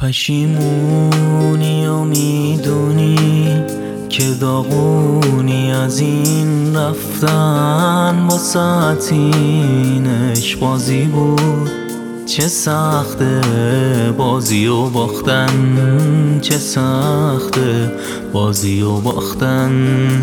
پشیمونی و میدونی که داغونی از این رفتن با ساعتینش بازی بود. چه سخته بازی و باختن، چه سخته بازی و باختن.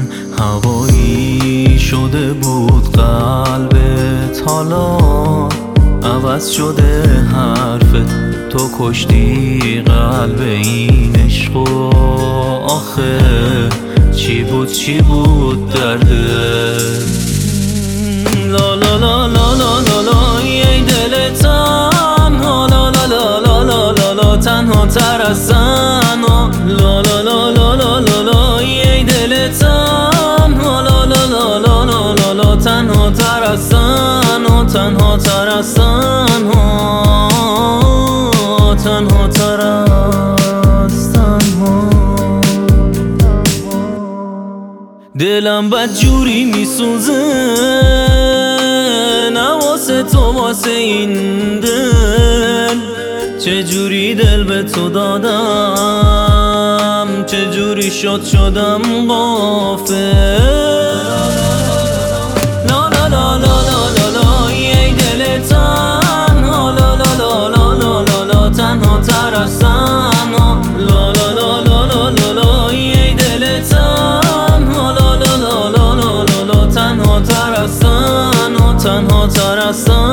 هوایی شده بود قلبت، حالا عوض شده حرفت. تو کشتی قلب این عشق و آخه چی بود درده. لا لا لا لا لا لا لا ای دل تنها، لا لا لا لا لا لا لا تنها تر از زنها. لا لا لا لا لا لا لا ای دل تنها، لا لا لا لا لا لا لا تنها تر از زنها، تنها تر از زنها، تنها تر از تنها. دلم بدجوری میسوزه، نه واسه تو واسه این دل. چجوری دل به تو دادم، چجوری شدم غافل. لا لا لا لا لا لا ای دل تنها، لا لا لا لا لا لا لا تنها تر از زنها. لا لا لا لا لا لا لا ای دل تنها، لا لا لا لا لا لا لا تنها تر از زنها، تنها تر از زنها.